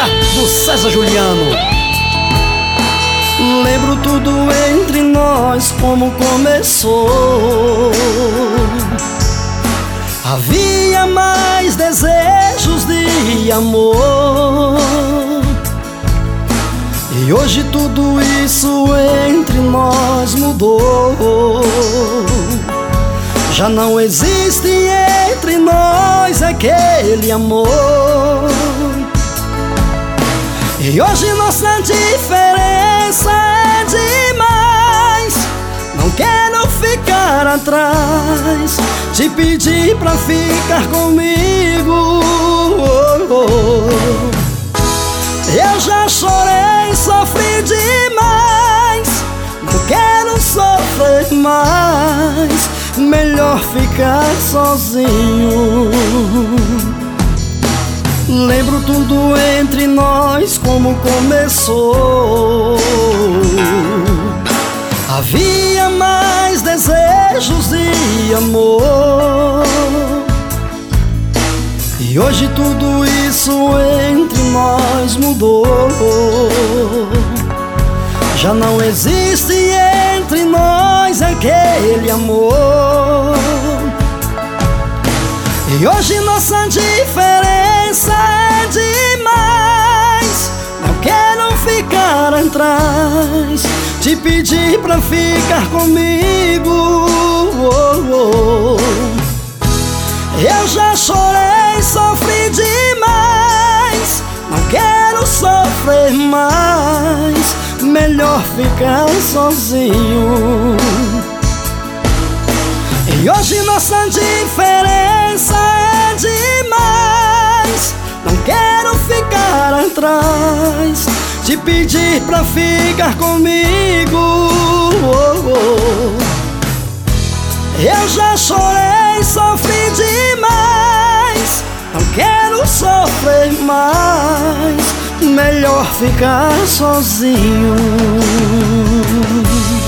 do César Juliano. Lembro tudo entre nós como começou. Havia mais desejos de amor, e hoje tudo isso entre nós mudou. Já não existe entre nós aquele amor, e hoje nossa diferença é demais. Não quero ficar atrás, te pedir pra ficar comigo. Eu já chorei, sofri demais, não quero sofrer mais. Melhor ficar sozinho. Lembro tudo entre nós como começou. Havia mais desejos de amor, e hoje tudo isso entre nós mudou. Já não existe entre nós aquele amor, e hoje nossa diferença é demais. Não quero ficar atrás, te pedir pra ficar comigo. Eu já chorei, sofri demais, não quero sofrer mais. Melhor ficar sozinho. E hoje nossa diferença é demais. Não quero ficar atrás, te pedir pra ficar comigo. Eu já chorei, sofri demais, não quero sofrer mais. Melhor ficar sozinho.